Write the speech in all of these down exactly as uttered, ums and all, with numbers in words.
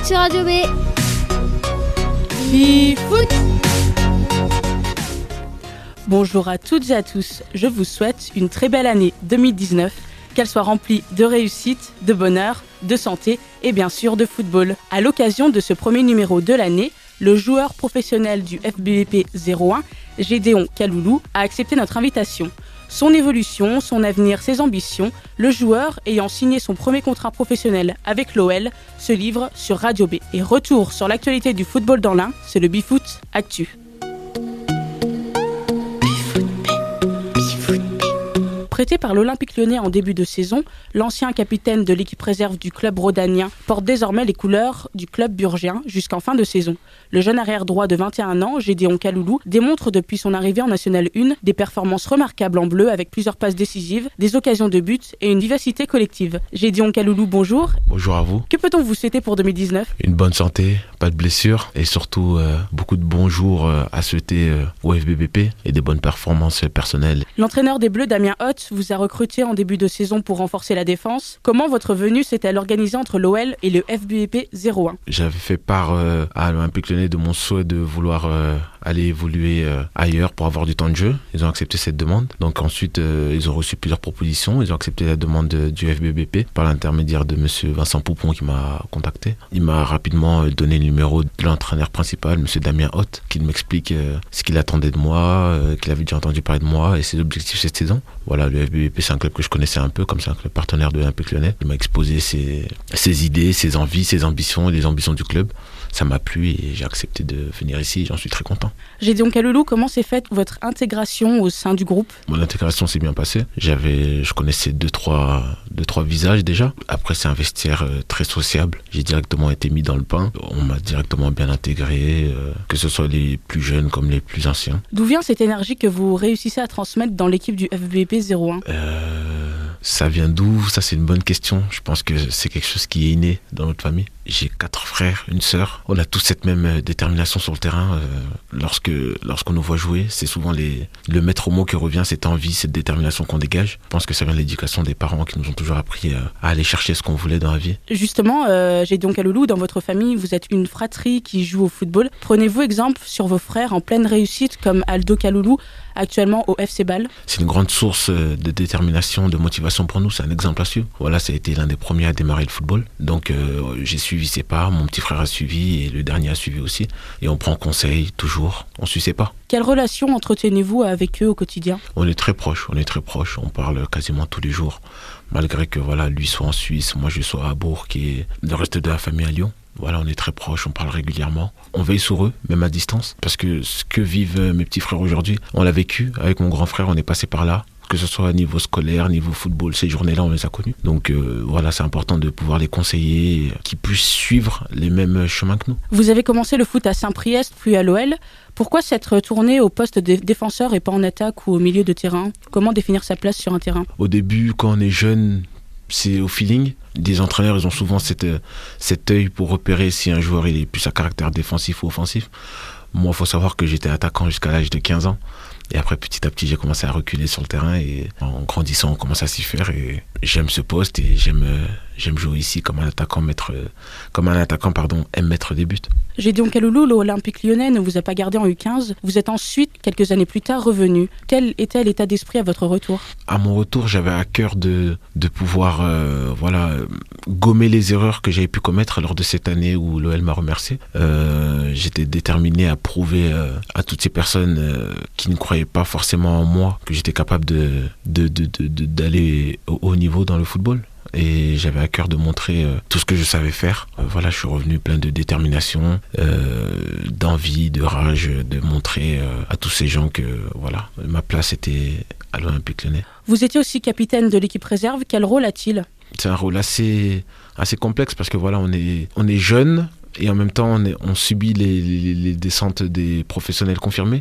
sur Radio B. Bifoot. Bonjour à toutes et à tous, je vous souhaite une très belle année deux mille dix-neuf, qu'elle soit remplie de réussite, de bonheur, de santé et bien sûr de football. À l'occasion de ce premier numéro de l'année, le joueur professionnel du F B B P zéro un, Gédéon Kaloulou, a accepté notre invitation. Son évolution, son avenir, ses ambitions, le joueur ayant signé son premier contrat professionnel avec l'O L, se livre sur Radio B. Et retour sur l'actualité du football dans l'Ain, c'est le Bifoot Actu. Prêté par l'Olympique Lyonnais en début de saison, l'ancien capitaine de l'équipe réserve du club rhodanien porte désormais les couleurs du club burgien jusqu'en fin de saison. Le jeune arrière-droit de vingt et un ans, Gédéon Kaloulou, démontre depuis son arrivée en National un des performances remarquables en bleu avec plusieurs passes décisives, des occasions de but et une vivacité collective. Gédéon Kaloulou, bonjour. Bonjour à vous. Que peut-on vous souhaiter pour deux mille dix-neuf ? Une bonne santé, pas de blessures et surtout euh, beaucoup de bons jours euh, à souhaiter euh, au F B B P et des bonnes performances personnelles. L'entraîneur des Bleus, Damien Hoth, vous a recruté en début de saison pour renforcer la défense. Comment votre venue s'est-elle organisée entre l'O L et le F B B P zéro un ? J'avais fait part euh, à l'Olympique Lyonnais de mon souhait de vouloir euh, aller évoluer euh, ailleurs pour avoir du temps de jeu. Ils ont accepté cette demande. Donc ensuite, euh, ils ont reçu plusieurs propositions. Ils ont accepté la demande de, du F B B P par l'intermédiaire de monsieur Vincent Poupon qui m'a contacté. Il m'a rapidement donné le numéro de l'entraîneur principal, monsieur Damien Hoth, qui m'explique euh, ce qu'il attendait de moi, euh, qu'il avait déjà entendu parler de moi et ses objectifs cette saison. Voilà, le F B B P, c'est un club que je connaissais un peu, comme c'est un club partenaire de l'Olympique Lyonnais. Il m'a exposé ses, ses idées, ses envies, ses ambitions et les ambitions du club. Ça m'a plu et j'ai accepté de venir ici. J'en suis très content. Gédéon Kaloulou, comment s'est faite votre intégration au sein du groupe ? Mon intégration s'est bien passée. J'avais, je connaissais deux trois, deux, trois visages déjà. Après, c'est un vestiaire euh, très sociable. J'ai directement été mis dans le pain. On m'a directement bien intégré, euh, que ce soit les plus jeunes comme les plus anciens. D'où vient cette énergie que vous réussissez à transmettre dans l'équipe du F B B P zéro un ? euh, Ça vient d'où ? Ça, c'est une bonne question. Je pense que c'est quelque chose qui est inné dans notre famille. J'ai quatre frères, une sœur. On a tous cette même détermination sur le terrain. Euh, lorsque, lorsqu'on nous voit jouer, c'est souvent les, le maître mot qui revient, cette envie, cette détermination qu'on dégage. Je pense que ça vient de l'éducation des parents qui nous ont toujours appris à, à aller chercher ce qu'on voulait dans la vie. Justement, euh, Gédéon Kaloulou, dans votre famille, vous êtes une fratrie qui joue au football. Prenez-vous exemple sur vos frères en pleine réussite comme Aldo Kaloulou, actuellement au F C Bâle ? C'est une grande source de détermination, de motivation pour nous. C'est un exemple à suivre. Voilà, ça a été l'un des premiers à démarrer le football. Donc, euh, j'ai suivi ses pas. Mon petit frère a suivi et le dernier a suivi aussi. Et on prend conseil toujours. On suit ses pas. Quelle relation entretenez-vous avec eux au quotidien ? On est très proches. On est très proches. On parle quasiment tous les jours. Malgré que voilà, lui soit en Suisse, moi je sois à Bourg et le reste de la famille à Lyon. Voilà, on est très proches, on parle régulièrement. On veille sur eux, même à distance. Parce que ce que vivent mes petits frères aujourd'hui, on l'a vécu. Avec mon grand frère, on est passé par là. Que ce soit à niveau scolaire, niveau football, ces journées-là, on les a connues. Donc euh, voilà, c'est important de pouvoir les conseiller, qu'ils puissent suivre les mêmes chemins que nous. Vous avez commencé le foot à Saint-Priest, puis à l'O L. Pourquoi s'être tourné au poste de défenseur et pas en attaque ou au milieu de terrain ? Comment définir sa place sur un terrain ? Au début, quand on est jeune, c'est au feeling. Des entraîneurs, ils ont souvent cette, cet œil pour repérer si un joueur il est plus à caractère défensif ou offensif. Moi, il faut savoir que j'étais attaquant jusqu'à l'âge de quinze ans. Et après, petit à petit, j'ai commencé à reculer sur le terrain et en grandissant, on commence à s'y faire et j'aime ce poste et j'aime, j'aime jouer ici comme un attaquant, mettre, comme un attaquant pardon, aime mettre des buts. Gédéon Kaloulou, l'Olympique Lyonnais ne vous a pas gardé en U quinze. Vous êtes ensuite, quelques années plus tard, revenu. Quel était l'état d'esprit à votre retour ? À mon retour, j'avais à cœur de, de pouvoir euh, voilà, gommer les erreurs que j'avais pu commettre lors de cette année où l'O L m'a remercié. Euh, j'étais déterminé à prouver euh, à toutes ces personnes euh, qui ne croyaient pas forcément en moi que j'étais capable de, de, de, de, de, d'aller au haut niveau dans le football. Et j'avais à cœur de montrer euh, tout ce que je savais faire. Euh, voilà, je suis revenu plein de détermination, euh, d'envie, de rage, de montrer euh, à tous ces gens que voilà, ma place était à l'Olympique Lyonnais. Vous étiez aussi capitaine de l'équipe réserve. Quel rôle a-t-il ? C'est un rôle assez, assez complexe parce que voilà, on est, on est jeune et en même temps on, est, on subit les, les, les descentes des professionnels confirmés.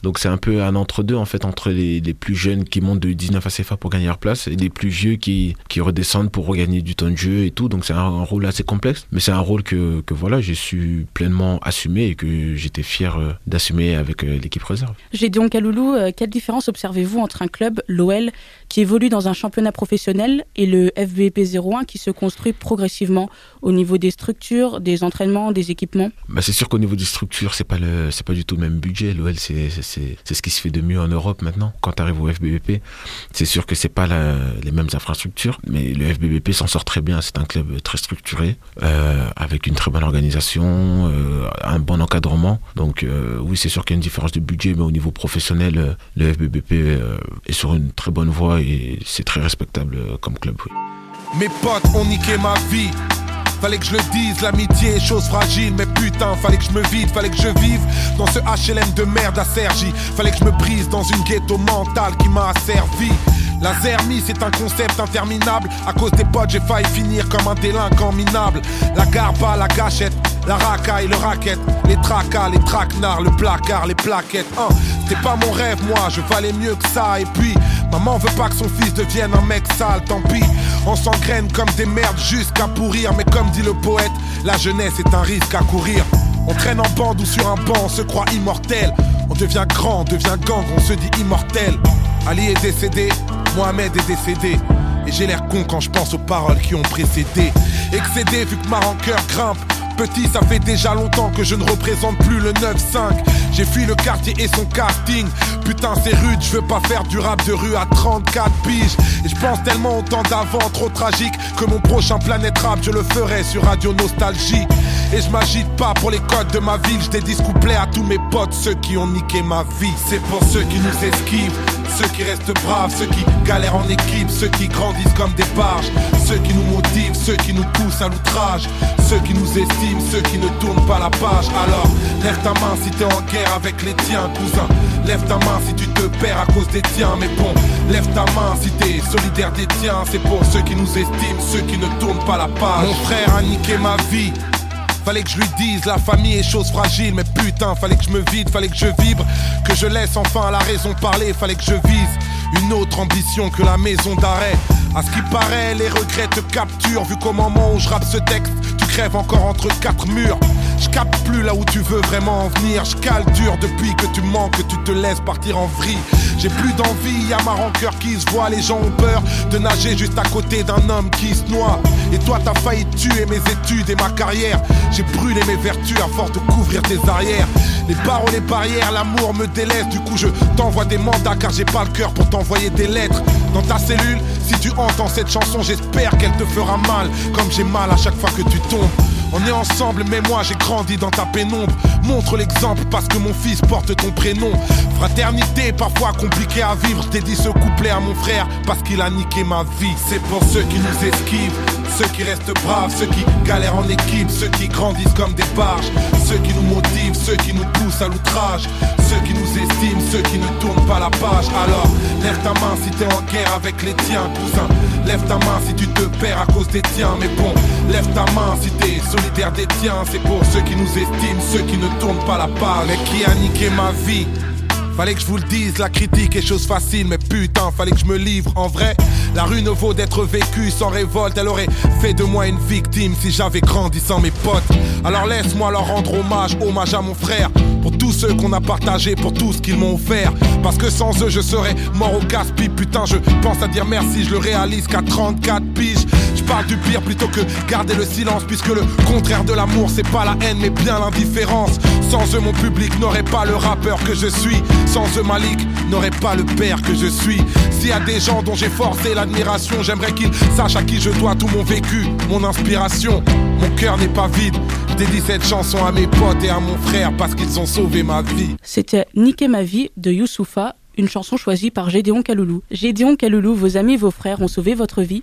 Donc c'est un peu un entre-deux en fait entre les, les plus jeunes qui montent de U dix-neuf à C F A pour gagner leur place et les plus vieux qui, qui redescendent pour regagner du temps de jeu et tout. Donc c'est un, un rôle assez complexe, mais c'est un rôle que, que voilà, j'ai su pleinement assumer et que j'étais fier euh, d'assumer avec euh, l'équipe réserve. Gédéon Kaloulou, euh, quelle différence observez-vous entre un club, l'O L, qui évolue dans un championnat professionnel et le F B P zéro un qui se construit progressivement au niveau des structures, des entraînements, des équipements? Bah c'est sûr qu'au niveau des structures, c'est pas le, c'est pas du tout le même budget. L'O L, c'est, c'est, c'est, c'est ce qui se fait de mieux en Europe maintenant. Quand tu arrives au F B B P, c'est sûr que c'est pas la, les mêmes infrastructures, mais le F B B P s'en sort très bien. C'est un club très structuré, euh, avec une très bonne organisation, euh, un bon encadrement. Donc euh, oui, c'est sûr qu'il y a une différence de budget, mais au niveau professionnel, euh, le F B B P euh, est sur une très bonne voie et c'est très respectable euh, comme club. Oui. Mes potes ont niqué ma vie. Fallait que je le dise, l'amitié est chose fragile. Mais putain, fallait que je me vide, fallait que je vive dans ce H L M de merde à Cergy. Fallait que je me brise dans une ghetto mentale qui m'a asservi. La zermie c'est un concept interminable. À cause des potes j'ai failli finir comme un délinquant minable. La garba, la gâchette, la racaille, le racket, les tracas, les traquenards, le placard, les plaquettes. hein. C'était pas mon rêve moi, je valais mieux que ça. Et puis, maman veut pas que son fils devienne un mec sale. Tant pis, on s'engraine comme des merdes jusqu'à pourrir. Mais comme dit le poète, la jeunesse est un risque à courir. On traîne en bande ou sur un banc, on se croit immortel. On devient grand, on devient gang, on se dit immortel. Ali est décédé, Mohamed est décédé. Et j'ai l'air con quand je pense aux paroles qui ont précédé. Excédé vu que ma rancœur grimpe. Petit, ça fait déjà longtemps que je ne représente plus le neuf cinq. J'ai fui le quartier et son casting. Putain c'est rude, je veux pas faire du rap de rue à trente-quatre piges. Et je pense tellement au temps d'avant, trop tragique, que mon prochain Planète Rap je le ferai sur Radio Nostalgie. Et je m'agite pas pour les codes de ma ville. Je dédie ce couplet à tous mes potes, ceux qui ont niqué ma vie. C'est pour ceux qui nous esquivent, ceux qui restent braves, ceux qui galèrent en équipe, ceux qui grandissent comme des barges, ceux qui nous motivent, ceux qui nous poussent à l'outrage, ceux qui nous estiment, ceux qui ne tournent pas la page. Alors lève ta main si t'es en guerre avec les tiens, cousin. Lève ta main si tu te perds à cause des tiens. Mais bon, lève ta main si t'es solidaire des tiens. C'est pour ceux qui nous estiment, ceux qui ne tournent pas la page. Mon frère a niqué ma vie. Fallait que je lui dise, la famille est chose fragile. Mais putain, fallait que je me vide, fallait que je vibre, que je laisse enfin la raison parler. Fallait que je vise une autre ambition que la maison d'arrêt. À ce qui paraît, les regrets te capturent. Vu qu'au moment où je rappe ce texte, tu crèves encore entre quatre murs. Je capte plus là où tu veux vraiment en venir. Je cale dur depuis que tu manques, que tu te laisses partir en vrille. J'ai plus d'envie, y'a ma rancœur qui se voit. Les gens ont peur de nager juste à côté d'un homme qui se noie. Et toi t'as failli tuer mes études et ma carrière. J'ai brûlé mes vertus à force de couvrir tes arrières. Les barreaux, les barrières, l'amour me délaisse. Du coup je t'envoie des mandats car j'ai pas le cœur pour t'envoyer des lettres. Dans ta cellule, si tu entends cette chanson, j'espère qu'elle te fera mal, comme j'ai mal à chaque fois que tu tombes. On est ensemble mais moi j'ai grandi dans ta pénombre. Montre l'exemple parce que mon fils porte ton prénom. Fraternité parfois compliquée à vivre. T'ai dit ce couplet à mon frère parce qu'il a niqué ma vie. C'est pour ceux qui nous esquivent, ceux qui restent braves, ceux qui galèrent en équipe, ceux qui grandissent comme des barges, ceux qui nous motivent, ceux qui nous poussent à l'outrage, ceux qui nous estiment, ceux qui ne tournent pas la page. Alors lève ta main si t'es en guerre avec les tiens, cousin. Lève ta main si tu te perds à cause des tiens. Mais bon, lève ta main si t'es solidaire des tiens. C'est pour ceux qui nous estiment, ceux qui ne tournent pas la page. Mais qui a niqué ma vie? Fallait que je vous le dise, la critique est chose facile. Mais putain, fallait que je me livre. En vrai, la rue ne vaut d'être vécue sans révolte. Elle aurait fait de moi une victime si j'avais grandi sans mes potes. Alors laisse-moi leur rendre hommage, hommage à mon frère. Pour tous ceux qu'on a partagé, pour tout ce qu'ils m'ont offert. Parce que sans eux je serais mort au casse-pipe. Putain je pense à dire merci, je le réalise qu'à trente-quatre piges. Je parle du pire plutôt que garder le silence. Puisque le contraire de l'amour c'est pas la haine mais bien l'indifférence. Sans eux mon public n'aurait pas le rappeur que je suis. Sans eux Malik n'aurait pas le père que je suis. S'il y a des gens dont j'ai forcé l'admiration, j'aimerais qu'ils sachent à qui je dois tout mon vécu, mon inspiration. Mon cœur n'est pas vide. Je dédie cette chanson à mes potes et à mon frère parce qu'ils ont sauvé ma vie. C'était Niquer ma vie de Youssoupha, une chanson choisie par Gédéon Kaloulou. Gédéon Kaloulou, vos amis et vos frères ont sauvé votre vie.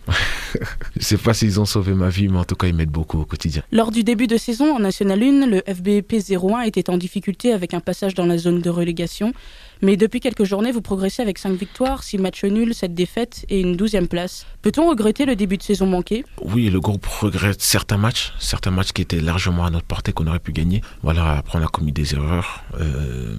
Je sais pas s'ils ont sauvé ma vie, mais en tout cas ils m'aident beaucoup au quotidien. Lors du début de saison en National un, le F B P zéro un était en difficulté avec un passage dans la zone de relégation. Mais depuis quelques journées, vous progressez avec cinq victoires, six matchs nuls, sept défaites et une douzième place. Peut-on regretter le début de saison manqué ? Oui, le groupe regrette certains matchs, certains matchs qui étaient largement à notre portée, qu'on aurait pu gagner. Voilà, après on a commis des erreurs. Euh...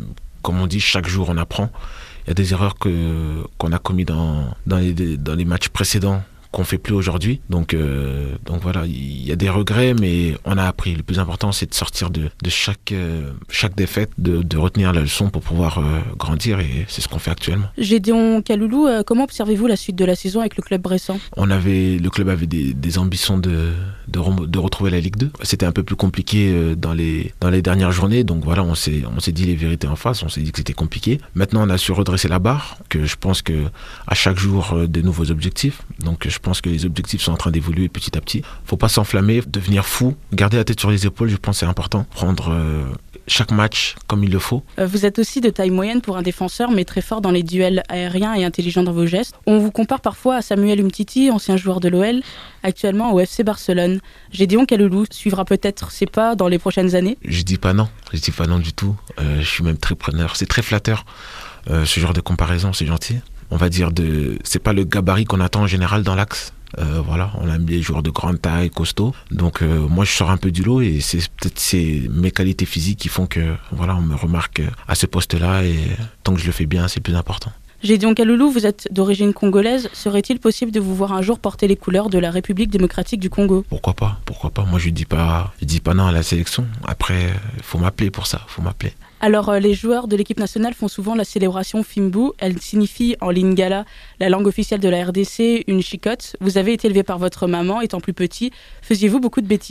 comme on dit, chaque jour on apprend. Il y a des erreurs que, qu'on a commises dans, dans, les, dans les matchs précédents qu'on ne fait plus aujourd'hui. Donc, euh, donc voilà, il y a des regrets, mais on a appris. Le plus important, c'est de sortir de, de chaque, euh, chaque défaite, de, de retenir la leçon pour pouvoir euh, grandir, et c'est ce qu'on fait actuellement. Gédéon Kaloulou, euh, comment observez-vous la suite de la saison avec le club bressan ? On avait, le club avait des, des ambitions de, de, re, de retrouver la Ligue deux. C'était un peu plus compliqué euh, dans, les, dans les dernières journées, donc voilà, on s'est, on s'est dit les vérités en face, on s'est dit que c'était compliqué. Maintenant, on a su redresser la barre, que je pense que à chaque jour, euh, des nouveaux objectifs. Donc je Je pense que les objectifs sont en train d'évoluer petit à petit. Faut pas s'enflammer, devenir fou, garder la tête sur les épaules, je pense que c'est important. Prendre euh, chaque match comme il le faut. Vous êtes aussi de taille moyenne pour un défenseur, mais très fort dans les duels aériens et intelligent dans vos gestes. On vous compare parfois à Samuel Umtiti, ancien joueur de l'O L, actuellement au F C Barcelone. Gédéon Kaloulou suivra peut-être ses pas dans les prochaines années ? Je dis pas non, je dis pas non du tout. Euh, je suis même très preneur. C'est très flatteur, euh, ce genre de comparaison, c'est gentil. On va dire de, c'est pas le gabarit qu'on attend en général dans l'axe. Euh, voilà, on aime les joueurs de grande taille, costauds. Donc euh, moi je sors un peu du lot, et c'est peut-être c'est mes qualités physiques qui font que voilà, on me remarque à ce poste-là, et tant que je le fais bien, c'est le plus important. Gédéon Kaloulou, vous êtes d'origine congolaise. Serait-il possible de vous voir un jour porter les couleurs de la République démocratique du Congo ? Pourquoi pas, pourquoi pas. Moi je dis pas, je dis pas non à la sélection. Après, faut m'appeler pour ça, faut m'appeler. Alors, les joueurs de l'équipe nationale font souvent la célébration Fimbu. Elle signifie en lingala, la langue officielle de la R D C, une chicotte. Vous avez été élevé par votre maman, étant plus petit. Faisiez-vous beaucoup de bêtises ?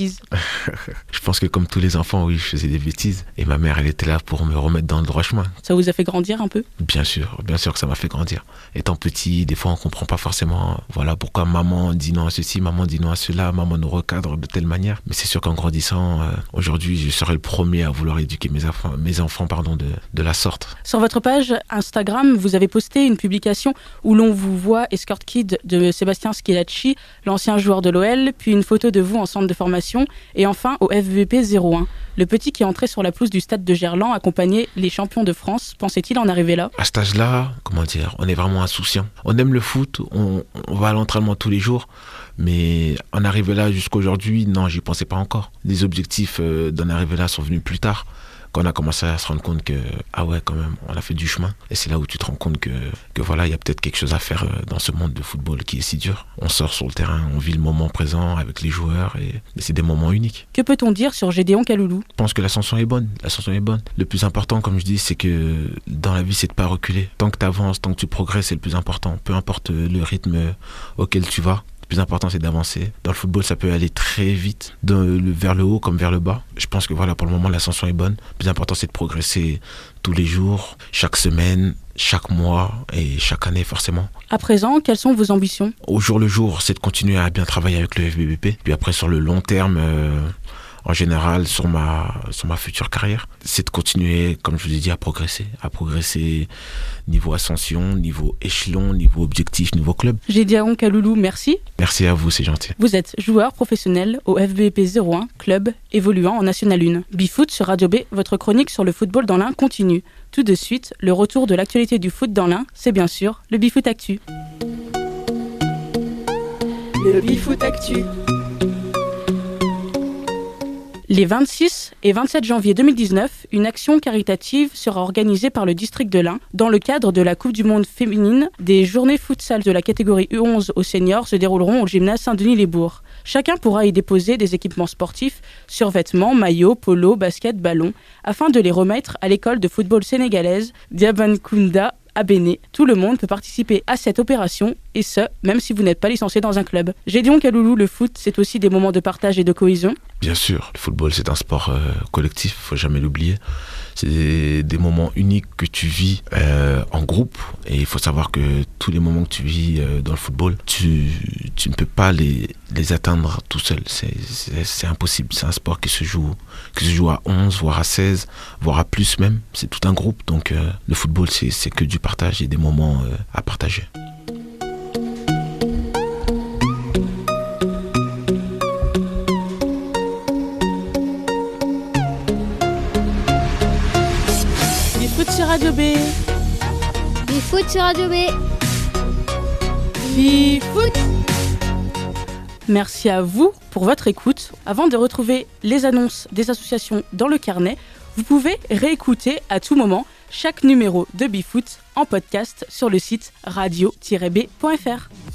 Je pense que comme tous les enfants, oui, je faisais des bêtises. Et ma mère, elle était là pour me remettre dans le droit chemin. Ça vous a fait grandir un peu ? Bien sûr, bien sûr que ça m'a fait grandir. Étant petit, des fois, on ne comprend pas forcément voilà, pourquoi maman dit non à ceci, maman dit non à cela, maman nous recadre de telle manière. Mais c'est sûr qu'en grandissant, euh, aujourd'hui, je serai le premier à vouloir éduquer mes enfants, mes enfants pardon, de, de la sorte. Sur votre page Instagram, vous avez posté une publication où l'on vous voit escort kid de Sébastien Schillaci, l'ancien joueur de l'O L, puis une photo de vous en centre de formation, et enfin au F V P zéro un. Le petit qui entrait sur la pelouse du stade de Gerland accompagnait les champions de France. Pensait-il en arriver là ? À cet âge-là, comment dire, on est vraiment insouciant. On aime le foot, on, on va à l'entraînement tous les jours, mais en arriver là jusqu'à aujourd'hui, non, j'y pensais pas encore. Les objectifs euh, d'en arriver là sont venus plus tard, quand on a commencé à se rendre compte que, ah ouais, quand même, on a fait du chemin. Et c'est là où tu te rends compte que, que voilà, il y a peut-être quelque chose à faire dans ce monde de football qui est si dur. On sort sur le terrain, on vit le moment présent avec les joueurs, et, et c'est des moments uniques. Que peut-on dire sur Gédéon Kaloulou ? Je pense que l'ascension est bonne, l'ascension est bonne. Le plus important, comme je dis, c'est que dans la vie, c'est de pas reculer. Tant que tu avances, tant que tu progresses, c'est le plus important. Peu importe le rythme auquel tu vas. Le plus important, c'est d'avancer. Dans le football, ça peut aller très vite, de, le, vers le haut comme vers le bas. Je pense que voilà, pour le moment, l'ascension est bonne. Le plus important, c'est de progresser tous les jours, chaque semaine, chaque mois et chaque année, forcément. À présent, quelles sont vos ambitions ? Au jour le jour, c'est de continuer à bien travailler avec le F B B P. Puis après, sur le long terme, euh, en général, sur ma, sur ma future carrière, c'est de continuer, comme je vous ai dit, à progresser. À progresser niveau ascension, niveau échelon, niveau objectif, niveau club. Gédéon Kaloulou, merci. Merci à vous, c'est gentil. Vous êtes joueur professionnel au F B P zéro un, club évoluant en National un. Bifoot sur Radio B, votre chronique sur le football dans l'Ain continue. Tout de suite, le retour de l'actualité du foot dans l'Ain, c'est bien sûr le Bifoot Actu. Le Bifoot Actu. Les vingt-six et vingt-sept janvier deux mille dix-neuf, une action caritative sera organisée par le district de l'Ain dans le cadre de la Coupe du Monde féminine. Des journées futsal de la catégorie U onze aux seniors se dérouleront au gymnase Saint-Denis-les-Bourgs. Chacun pourra y déposer des équipements sportifs, survêtements, maillots, polos, baskets, ballons, afin de les remettre à l'école de football sénégalaise Diabancunda à Béné. Tout le monde peut participer à cette opération, et ce, même si vous n'êtes pas licencié dans un club. Gédéon Kaloulou, le foot, c'est aussi des moments de partage et de cohésion. Bien sûr, le football, c'est un sport euh, collectif, faut jamais l'oublier. C'est des, des moments uniques que tu vis euh, en groupe, et il faut savoir que tous les moments que tu vis euh, dans le football, tu, tu ne peux pas les, les atteindre tout seul. C'est, c'est, c'est impossible. C'est un sport qui se joue, qui se joue à onze, voire à seize, voire à plus même. C'est tout un groupe, donc euh, le football, c'est, c'est que du partage et des moments euh, à partager. Radio B. Bifoot sur Radio B. Bifoot. Merci à vous pour votre écoute. Avant de retrouver les annonces des associations dans le carnet, vous pouvez réécouter à tout moment chaque numéro de BeFoot en podcast sur le site radio tiret b point f r.